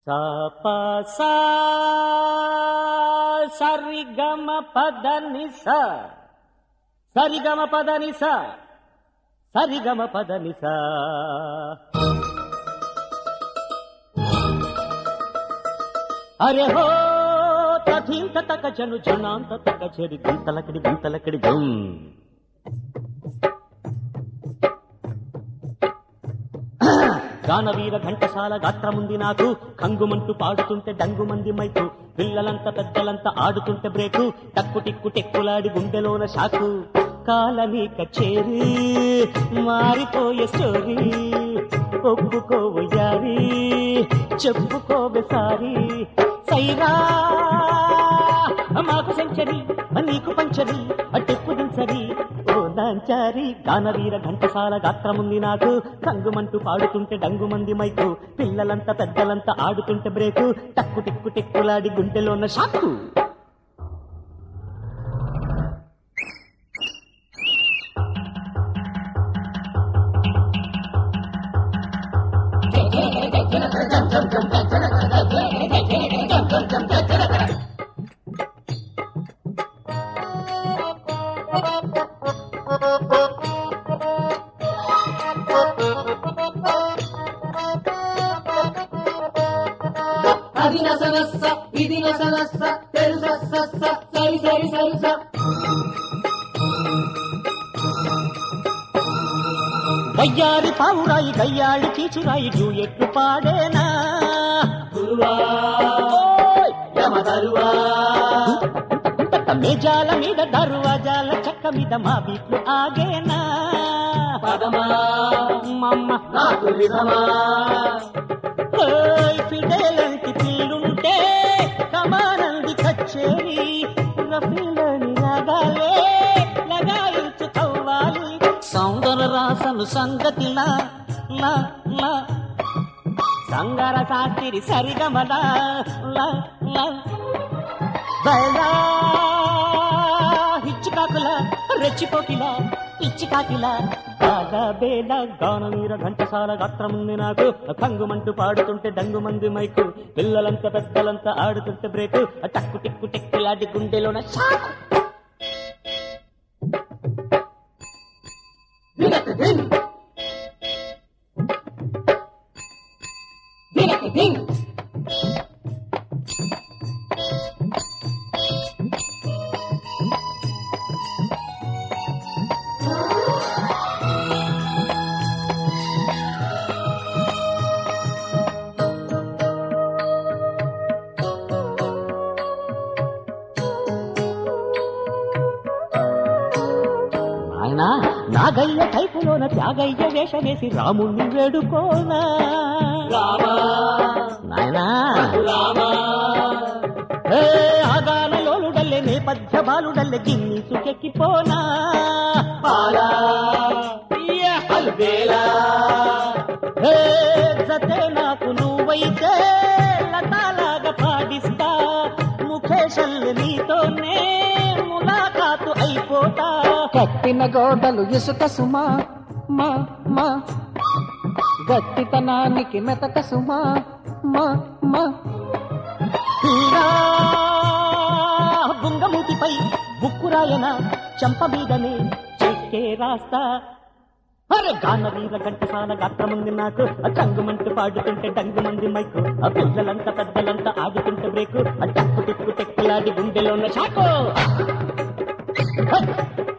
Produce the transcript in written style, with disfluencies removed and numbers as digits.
సా ప సా సరిగమ పదని సా సరిగమ పదని సా సరిగమ పదని సా అరే హో తథీంత తక జను జనాంత తక చెరి గింతలకడి గింతలకడి జం గానవీర ఘంటసాల గాత్రముంది నాకు కంగుమంటూ పాడుతుంటే డంగుమంది మైకు పిల్లలంతా పెద్దలంతా ఆడుతుంటే బ్రేకు టక్కు టిక్కు టెక్కులాడి గుండెలోన షాకు కాలనీక చేరి మారిపోయే స్టోరీ ఒప్పుకోవయ్యారి చెప్పుకోవే సారి సైరా మాకు సెంచరీ నీకు పంచరీ అట్టెప్పు దించరీ ఓ నాంచారి గానవీర ఘంటసాల గాత్రముంది నాకు కంగుమంటూ పాడుతుంటే డంగుమంది మైకు పిల్లలంతా పెద్దలంతా ఆడుతుంటే బ్రేకు టక్కు టిక్కు టెక్కులాడి గుండెలోన షాకు అది నసనస్స ఇది నసనస్స తెలుసస్స సరి సరి సరి స వయ్యారి పావురాయి గయ్యాళి కీచురాయి డ్యూయెట్లు పాడేనా గురువా యమ దరువా మేజాల మీద దర్వాజాల చెక్క మీద మా బీట్లు ఆగేనా పదమా మమ్మ నాకు విధమా ఫిడేలంటి పిల్లుంటే కమానంది కచ్చేరి రఫీలని రాగాలే లగాయించుకోవాలి సౌందర రాసను సంగతిలా లా లా సంగర శాస్త్రి సరిగమలా లా లా బయలా హిచ్చికాకులా రెచ్చిపోకిలా ఇచ్చికాకిలా బాగా బేల గానవీర ఘంటసాల గాత్రముంది నాకు కంగుమంటూ పాడుతుంటే డంగుమంది మైకు పిల్లలంతా పెద్దలంతా ఆడుతుంటే బ్రేకు టక్కు టిక్కు టెక్కులాడి గుండెలోన షాకు దినక దిన్ దినక దిన్ నాయనా నాగయ్య టైపులోన త్యాగయ్య వేషమేసి రాముణ్ణి వేడుకోనా రామా నాయనా రామా ఆగానలోలుడల్లే నేపథ్య బాలుడల్లే గిన్ని సుకెక్కిపోనా పాలా అల్బేలా జతే నాకు నువ్వైతే లతాలాగా పాడిస్తా ముఖేషల్లి నీతోనే ములాఖాతు అయిపోతా కట్టిన గోడలు ఇసుక సుమా మా మా గట్టితనానికి మెతక సుమా మా మా బుంగమూతిపై బుక్కురాయన చెంప మీదనే చెక్కే రాస్తా అరే గానవీర ఘంటసాల గాత్రముంది నాకు కంగుమంటూ పాడుతుంటే డంగుమంది మైకు ఆ పిల్లలంతా పెద్దలంతా ఆడుతుంటే బ్రేకు టక్కు టిక్కు టెక్కులాడి గుండెలో ఉన్న షాకు